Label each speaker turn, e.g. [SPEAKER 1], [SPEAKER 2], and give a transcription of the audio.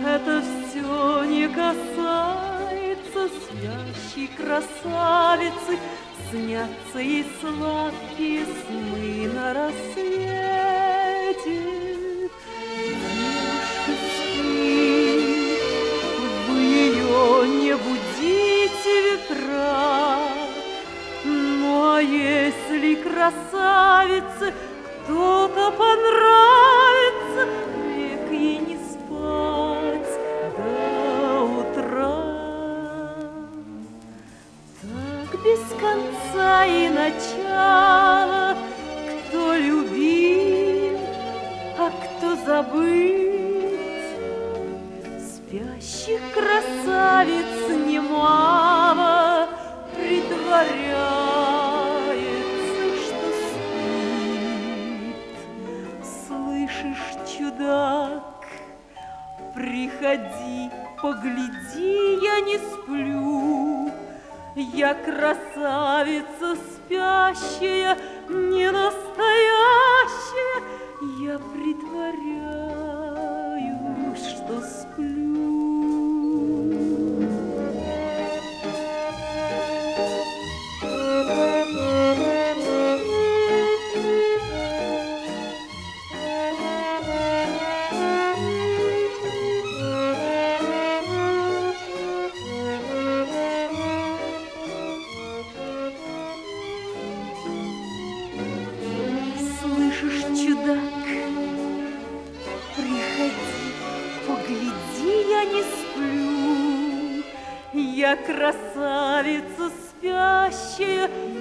[SPEAKER 1] Это все не касается спящей красавицы. Снятся ей сладкие сны на рассвете. Девушка спит, вы ее не будите ветра. Ну а если красавице кто-то понравится, век ей не спать до утра. Так без конца и начала, кто любим, а кто забыть. Спящих красавиц немало притворяется, что спит. Слышишь, чудак, приходи, погляди, я не сплю. Я красавица спящая, не настоящая, я притворяюсь, что сплю. Чудак, приходи, погляди, я не сплю. Я красавица спящая,